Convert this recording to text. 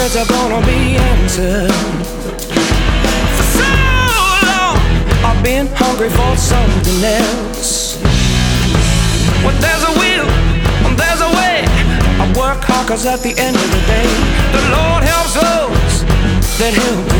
prayers are gonna be answered. For so long I've been hungry for something else. When there's a will, when there's a way, I work hard 'cause at the end of the day, the Lord helps those that help